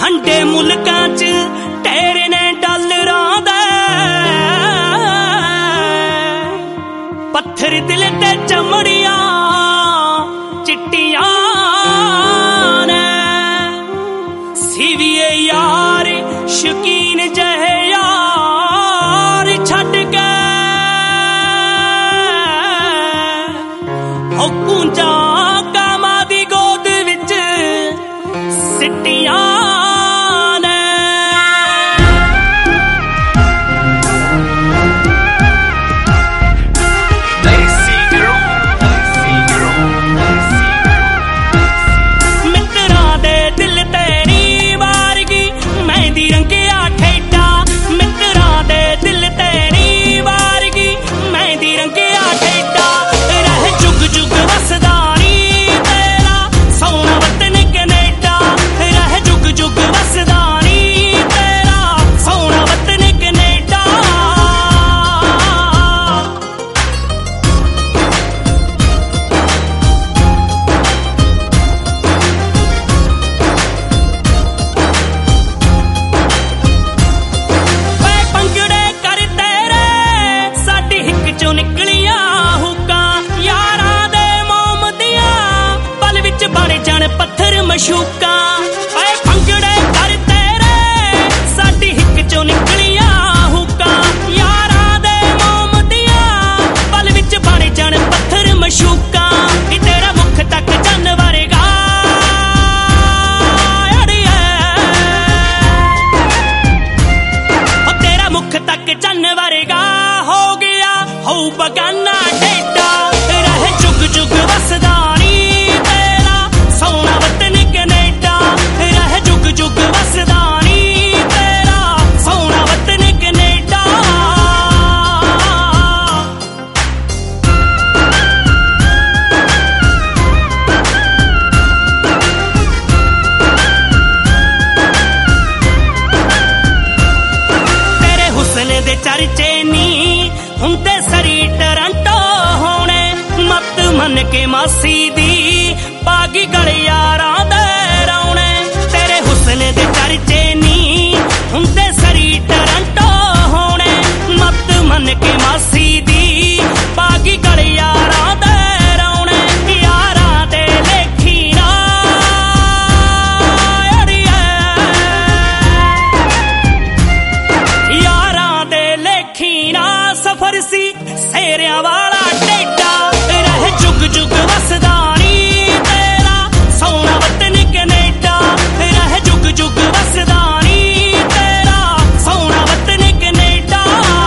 वंडे मुल्कां च ढेरे ने डॉलरां दे, पत्थर दिल ते चमड़ियां चिट्टियां ने। सीवीए यार शकीन जहे यार छड्ड के हो कूंजा कामा दी गोद विच सिट्टियां ने। मित्तरां दे दिल तेरी वारगी मेहंदी रंगिया ठेडा, मित्तरां दे दिल तेरी वारगी मेहंदी रंगिया ठेडा। रह जुग जुग वसदा नी तेरा सोहना वतन कनेडा, रह जुग जुग वसदा नी तेरा सोहना वतन कनेडा। वे पंगड़े कर तेरे साडी हिक चों निकलियां हुक्कां, यारां दे मोमदियां पल विच बण जाण पत्थर मशूकां। वे पंगड़े कर तेरे साडी हिक चों निकलियां हुक्कां, यारां दे मोमदियां पल विच बण जाण पत्थर मशूकां। नी तेरा मुख तक चन्न वरगा अड़िए, ओ तेरा मुख तक चन्न वरगा हो गया हो बगाना टेढ़ा। रह जुग जुग वसदा नी तेरा सोहना वतन कनेडा, रह जुग जुग वसदा नी तेरा सोहना वतन कनेडा। तेरे हुस्न दे चर्चे नी हुंदे सरी टरंटो होने, मत मन के मासी दी पागी गल यारां दे रौने। तेरे हुस्न दे चर्चे नी हुंदे सरी टरंटो होने, मत मन के मासी दी पागी गल यारां दे रौने। यारां दे लेखी ना अड़िए, यारां दे लेखी ना सफर सी सेरियां वाला टेढ़ा। रह जुग जुग वसदा नी तेरा सोहना वतन कनेडा, रह जुग जुग वसदा नी तेरा सोहना वतन कनेडा।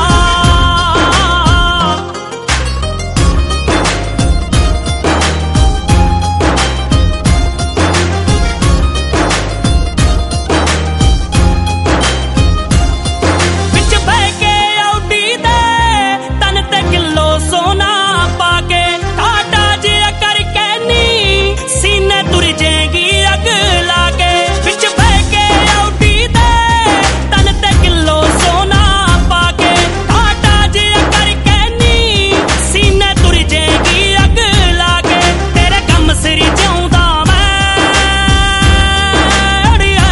विच बह के औडी दे तन ते किलो सोना पाके, टाटा जिया करके नी सीने तुर जाएगी अग लाके। विच बह के औडी दे तन ते किलो सोना पाके, टाटा जिया करके नी सीने तुर जाएगी अग लाके। तेरे गम सिर जिउंदा मैं अड़िए,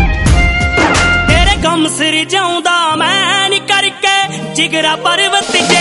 तेरे गम सिर जिउंदा मैं नी करके जिगरा पर्वत